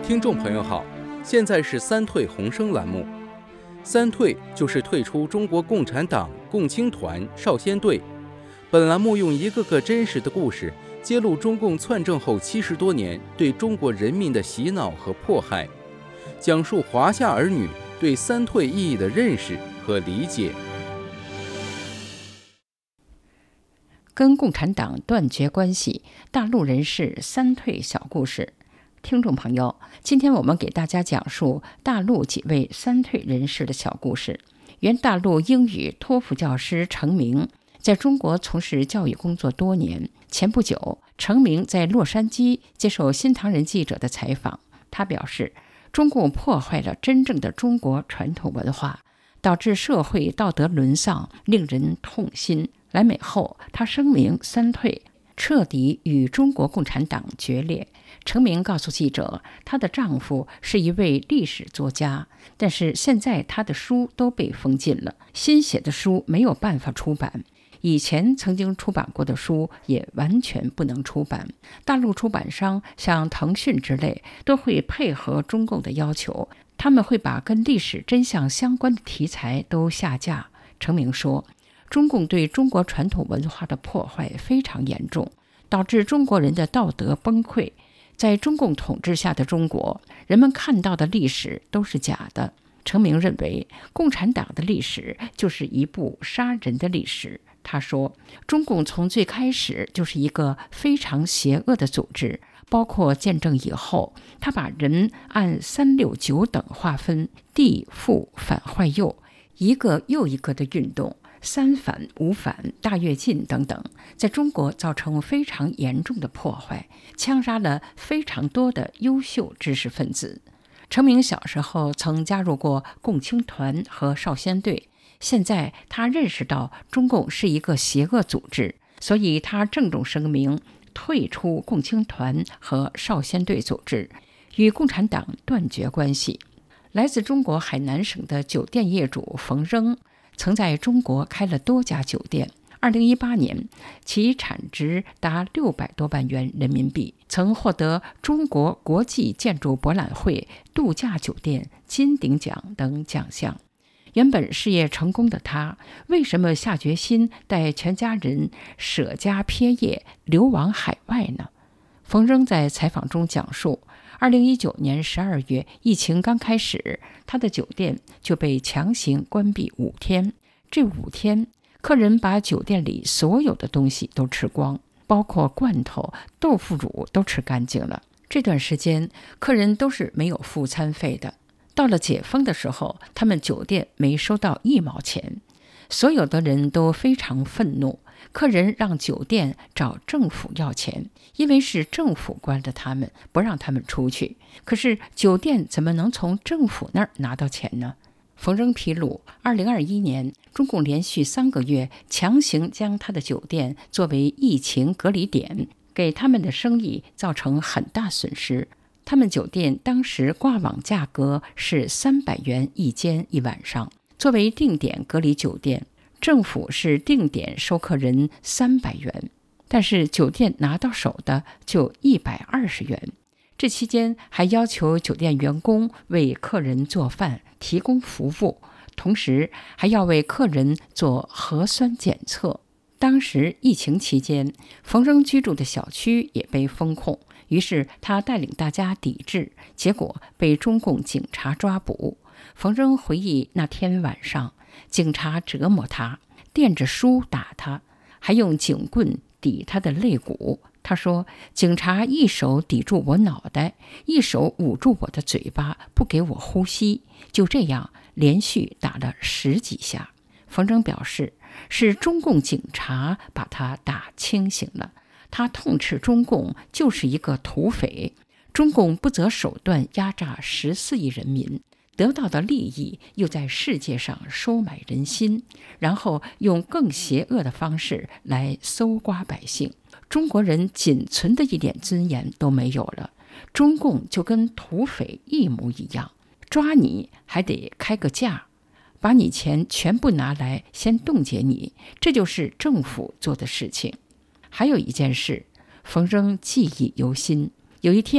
听众朋友好，现在是三退红声栏目。三退就是退出中国共产党、共青团、少先队。本栏目用一个个真实的故事，揭露中共篡政后70多年对中国人民的洗脑和迫害，讲述华夏儿女对三退意义的认识和理解。 跟共产党断绝关系，大陆人士三退小故事。听众朋友，今天我们给大家讲述大陆几位三退人士的小故事。原大陆英语托福教师程明在中国从事教育工作多年。前不久，程明在洛杉矶接受新唐人记者的采访，他表示，中共破坏了真正的中国传统文化，导致社会道德沦丧，令人痛心。来美后，他声明三退，彻底与中国共产党决裂。程明告诉记者，她的丈夫是一位历史作家，但是现在他的书都被封禁了，新写的书没有办法出版，以前曾经出版过的书也完全不能出版。大陆出版商像腾讯之类都会配合中共的要求，他们会把跟历史真相相关的题材都下架。程明说，中共对中国传统文化的破坏非常严重，导致中国人的道德崩溃。在中共统治下的中国，人们看到的历史都是假的。程明认为，共产党的历史就是一部杀人的历史。他说，中共从最开始就是一个非常邪恶的组织，包括建政以后，他把人按3、6、9等划分，地、富、反、坏、右，一个又一个的运动，三反、五反、大跃进等等，在中国造成非常严重的破坏，枪杀了非常多的优秀知识分子。程明小时候曾加入过共青团和少先队，现在他认识到中共是一个邪恶组织，所以他郑重声明退出共青团和少先队组织，与共产党断绝关系。来自中国海南省的酒店业主冯扔曾在中国开了多家酒店。2018年，其产值达600多万元人民币，曾获得中国国际建筑博览会度假酒店金鼎奖等奖项。原本事业成功的他，为什么下决心带全家人舍家撇业流亡海外呢？冯扔在采访中讲述，2019年12月疫情刚开始，他的酒店就被强行关闭5天。这5天，客人把酒店里所有的东西都吃光，包括罐头、豆腐乳都吃干净了。这段时间，客人都是没有付餐费的。到了解封的时候，他们酒店没收到1毛钱。所有的人都非常愤怒，客人让酒店找政府要钱，因为是政府关了他们，不让他们出去。可是酒店怎么能从政府那儿拿到钱呢？冯扔披露，2021年，中共连续3个月强行将他的酒店作为疫情隔离点，给他们的生意造成很大损失。他们酒店当时挂网价格是300元一间1晚上，作为定点隔离酒店，政府是定点收客人300元，但是酒店拿到手的就120元。这期间还要求酒店员工为客人做饭，提供服务，同时还要为客人做核酸检测。当时疫情期间，冯扔居住的小区也被封控，于是他带领大家抵制，结果被中共警察抓捕。冯扔回忆那天晚上，警察折磨他，垫着书打他，还用警棍抵他的肋骨。他说，警察一手抵住我脑袋，一手捂住我的嘴巴，不给我呼吸，就这样连续打了10几下。冯扔表示，是中共警察把他打清醒了。他痛斥中共就是一个土匪，中共不择手段压榨14亿人民，得到的利益又在世界上收买人心，然后用更邪恶的方式来搜刮百姓。中国人仅存的一点尊严都没有了，中共就跟土匪一模一样，抓你还得开个价，把你钱全部拿来先冻结你，这就是政府做的事情。还有一件事，冯扔记忆犹新。有一天，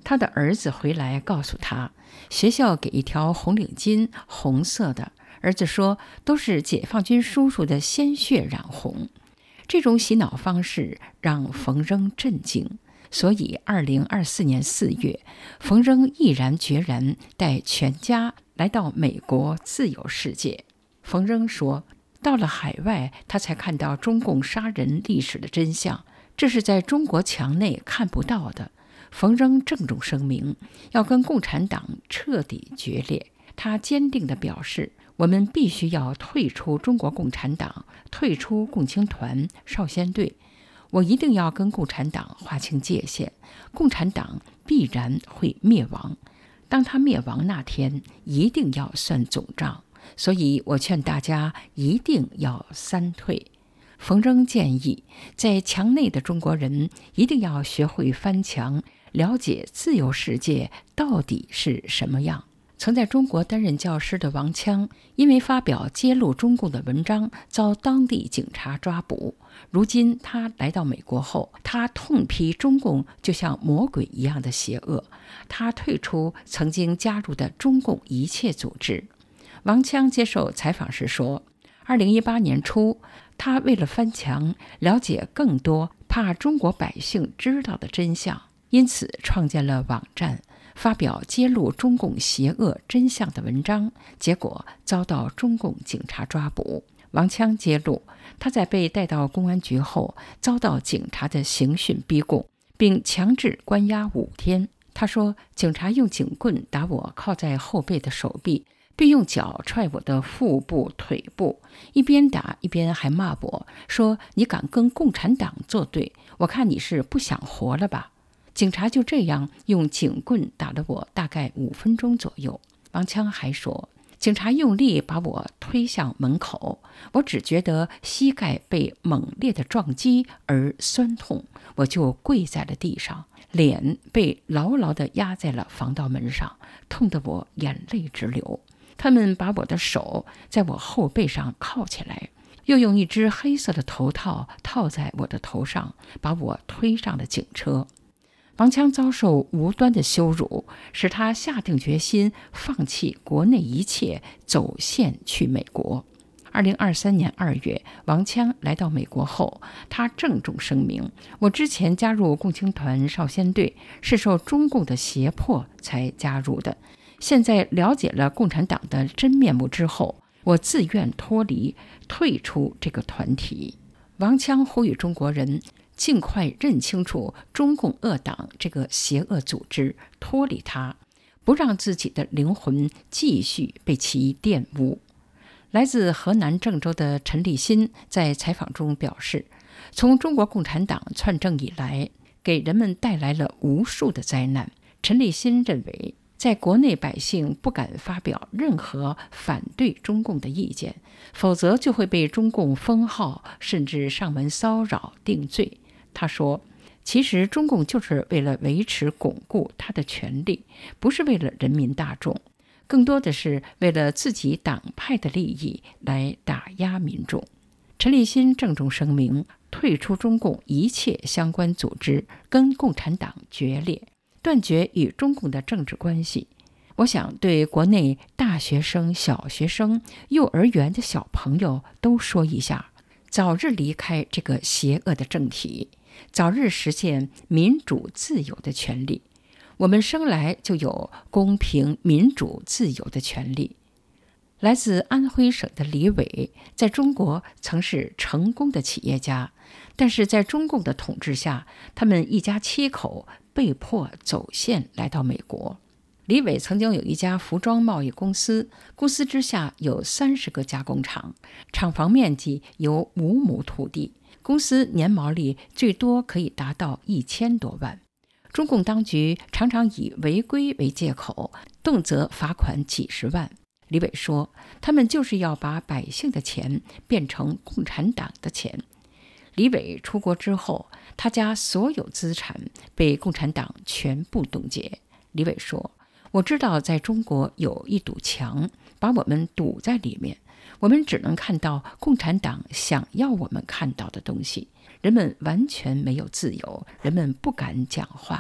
他的儿子回来告诉他，学校给一条红领巾，红色的。儿子说，都是解放军叔叔的鲜血染红。这种洗脑方式让冯扔震惊，所以2024年4月，冯扔毅然决然带全家来到美国自由世界。冯扔说，到了海外，他才看到中共杀人历史的真相，这是在中国墙内看不到的。冯扔郑重声明，要跟共产党彻底决裂。他坚定地表示，我们必须要退出中国共产党，退出共青团、少先队。我一定要跟共产党划清界限，共产党必然会灭亡。当他灭亡那天，一定要算总账。所以我劝大家一定要三退。冯扔建议，在墙内的中国人一定要学会翻墙，了解自由世界到底是什么样。曾在中国担任教师的王羌，因为发表揭露中共的文章，遭当地警察抓捕。如今他来到美国后，他痛批中共就像魔鬼一样的邪恶，他退出曾经加入的中共一切组织。王羌接受采访时说，2018年初，他为了翻墙，了解更多怕中国百姓知道的真相，因此创建了网站，发表揭露中共邪恶真相的文章，结果遭到中共警察抓捕。王羌揭露，他在被带到公安局后，遭到警察的刑讯逼供，并强制关押5天。他说，警察用警棍打我靠在后背的手臂，并用脚踹我的腹部、腿部，一边打一边还骂我，说你敢跟共产党作对，我看你是不想活了吧。警察就这样用警棍打了我大概5分钟左右。王羌还说，警察用力把我推向门口，我只觉得膝盖被猛烈的撞击而酸痛，我就跪在了地上，脸被牢牢地压在了防盗门上，痛得我眼泪直流。他们把我的手在我后背上铐起来，又用一只黑色的头套套在我的头上，把我推上了警车。王羌遭受无端的羞辱，使他下定决心放弃国内一切，走线去美国。2023年2月，王羌来到美国后，他郑重声明，我之前加入共青团、少先队是受中共的胁迫才加入的，现在了解了共产党的真面目之后，我自愿脱离，退出这个团体。王羌呼吁中国人尽快认清楚中共恶党这个邪恶组织，脱离它，不让自己的灵魂继续被其玷污。来自河南郑州的陈立新在采访中表示，从中国共产党篡政以来，给人们带来了无数的灾难。陈立新认为，在国内百姓不敢发表任何反对中共的意见，否则就会被中共封号，甚至上门骚扰、定罪。他说，其实中共就是为了维持巩固他的权力，不是为了人民大众，更多的是为了自己党派的利益来打压民众。陈立新郑重声明，退出中共一切相关组织，跟共产党决裂，断绝与中共的政治关系。我想对国内大学生、小学生、幼儿园的小朋友都说一下，早日离开这个邪恶的政体，早日实现民主自由的权利。我们生来就有公平、民主、自由的权利。来自安徽省的李伟，在中国曾是成功的企业家，但是在中共的统治下，他们一家7口被迫走线来到美国。李伟曾经有一家服装贸易公司，公司之下有30个加工厂，厂房面积有5亩土地，公司年毛利最多可以达到1000多万。中共当局常常以违规为借口，动辄罚款几十万。李伟说，他们就是要把百姓的钱变成共产党的钱。李伟出国之后，他家所有资产被共产党全部冻结。李伟说，我知道在中国有一堵墙，把我们堵在里面，我们只能看到共产党想要我们看到的东西，人们完全没有自由，人们不敢讲话。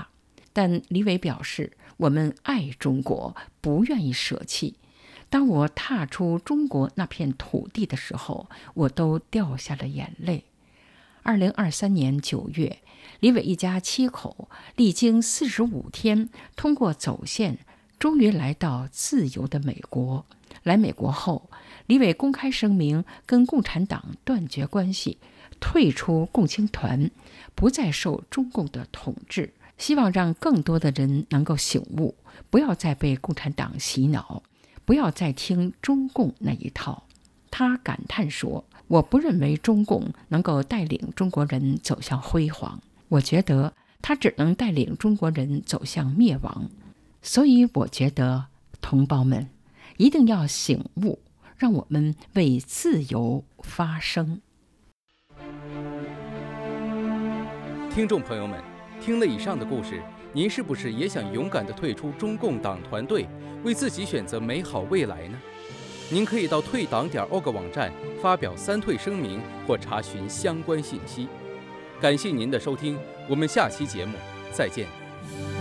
但李伟表示，我们爱中国，不愿意舍弃。当我踏出中国那片土地的时候，我都掉下了眼泪。2023年9月，李伟一家7口历经45天，通过走线，终于来到自由的美国。来美国后，李伟公开声明跟共产党断绝关系，退出共青团，不再受中共的统治，希望让更多的人能够醒悟，不要再被共产党洗脑，不要再听中共那一套。他感叹说，我不认为中共能够带领中国人走向辉煌，我觉得他只能带领中国人走向灭亡。所以我觉得同胞们一定要醒悟，让我们为自由发声。 听众朋友们，听了以上的故事，您是不是也想勇敢地退出中共党团队，为自己选择美好未来呢？您可以到退党.org 网站发表3退声明或查询相关信息。感谢您的收听，我们下期节目再见。